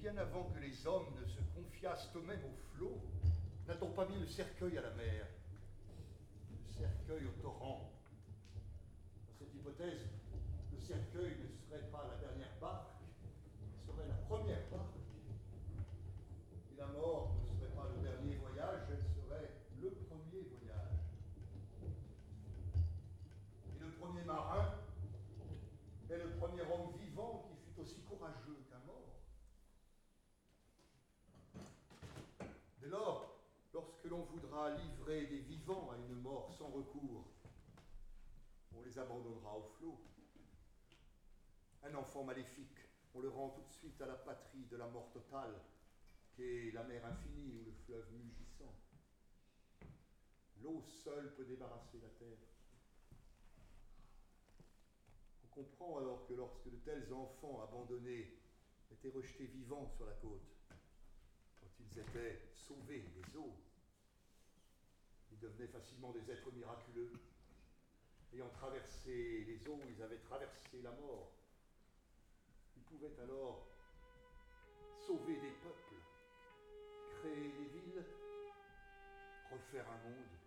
bien avant que les hommes ne se confiassent eux-mêmes au flot, n'a-t-on pas mis le cercueil à la mer, le cercueil au torrent? Dans cette hypothèse, le cercueil ne serait pas la dernière barque, il serait la première barque. Et la mort ne serait pas le dernier voyage, elle serait le premier voyage. Et le premier marin est le premier homme vivant qui fut aussi courageux qu'un mort. Dès lors, lorsque l'on voudra livrer des vivants à une mort sans recours, on les abandonnera au flot. Un enfant maléfique, on le rend tout de suite à la patrie de la mort totale, qu'est la mer infinie ou le fleuve mugissant. L'eau seule peut débarrasser la terre. On comprend alors que lorsque de tels enfants abandonnés étaient rejetés vivants sur la côte, quand ils étaient sauvés des eaux, ils devenaient facilement des êtres miraculeux. Ayant traversé les eaux, ils avaient traversé la mort. Ils pouvaient alors sauver des peuples, créer des villes, refaire un monde.